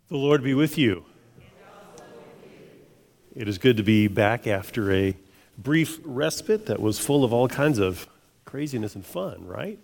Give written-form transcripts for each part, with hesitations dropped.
The Lord be with you. It is good to be back after a brief respite that was full of all kinds of craziness and fun, right?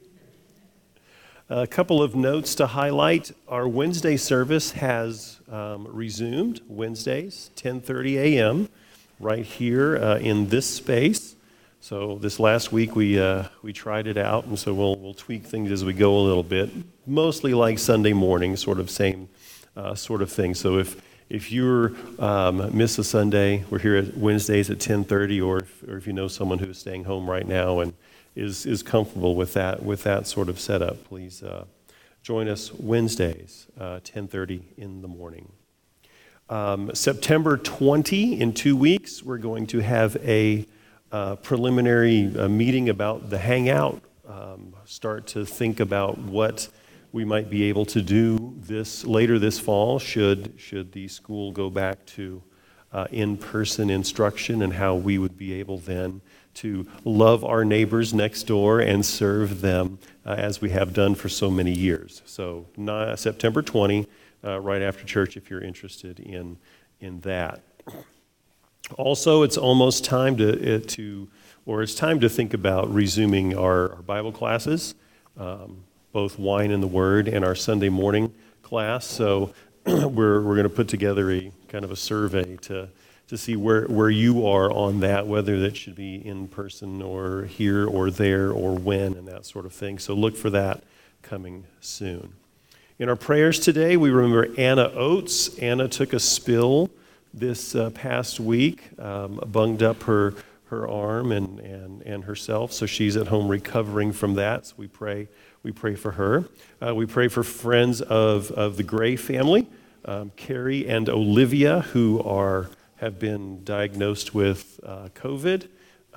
A couple of notes to highlight. Our Wednesday service has resumed Wednesdays, 10:30 a.m., right here in this space. So this last week we tried it out, and so we'll tweak things as we go a little bit. Mostly like Sunday morning, sort of same sort of thing. So if you miss a Sunday, we're here at Wednesdays at 10:30, or if you know someone who's staying home right now and is comfortable with that sort of setup, please join us Wednesdays, 10:30 in the morning. September 20, in 2 weeks, we're going to have a preliminary meeting about the Hangout. Start to think about what we might be able to do later this fall should the school go back to in-person instruction, and how we would be able then to love our neighbors next door and serve them as we have done for so many years. So September 20, right after church, if you're interested in that. Also, it's almost time it's time to think about resuming our Bible classes. Both Wine and the Word and our Sunday morning class. So we're going to put together a kind of a survey to see where you are on that, whether that should be in person or here or there or when, and that sort of thing. So look for that coming soon. In our prayers today, we remember Anna Oates. Anna took a spill this past week, bunged up her arm and herself, so she's at home recovering from that. So we pray for her. We pray for friends of the Gray family, Carrie and Olivia, who have been diagnosed with COVID.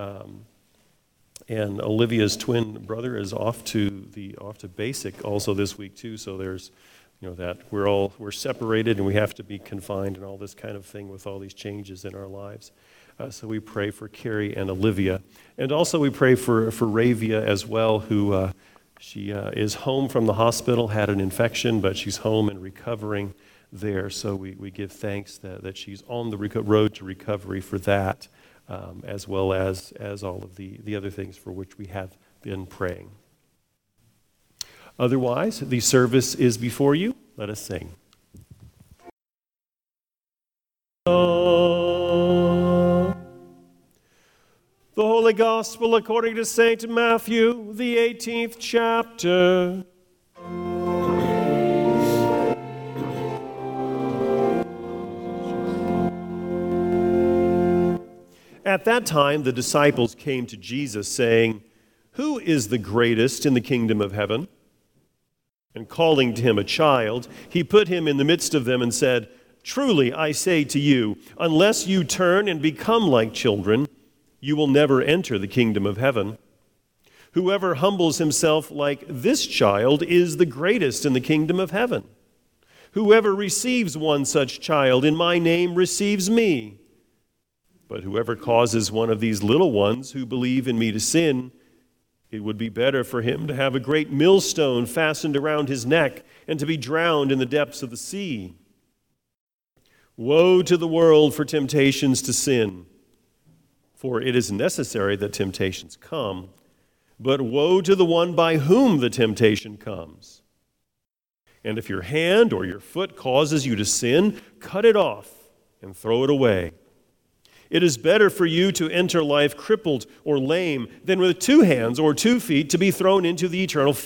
And Olivia's twin brother is off to basic also this week too. So there's that we're separated and we have to be confined and all this kind of thing with all these changes in our lives. So we pray for Carrie and Olivia. And also we pray for Ravia as well, who she is home from the hospital, had an infection, but she's home and recovering there. So we give thanks that she's on the road to recovery for that, as well as all of the other things for which we have been praying. Otherwise, the service is before you. Let us sing. The Holy Gospel according to St. Matthew, the 18th chapter. At that time, the disciples came to Jesus, saying, "Who is the greatest in the kingdom of heaven?" And calling to him a child, he put him in the midst of them and said, "Truly, I say to you, unless you turn and become like children, you will never enter the kingdom of heaven. Whoever humbles himself like this child is the greatest in the kingdom of heaven. Whoever receives one such child in my name receives me. But whoever causes one of these little ones who believe in me to sin, it would be better for him to have a great millstone fastened around his neck and to be drowned in the depths of the sea. Woe to the world for temptations to sin. For it is necessary that temptations come, but woe to the one by whom the temptation comes. And if your hand or your foot causes you to sin, cut it off and throw it away. It is better for you to enter life crippled or lame than with 2 hands or 2 feet to be thrown into the eternal fire.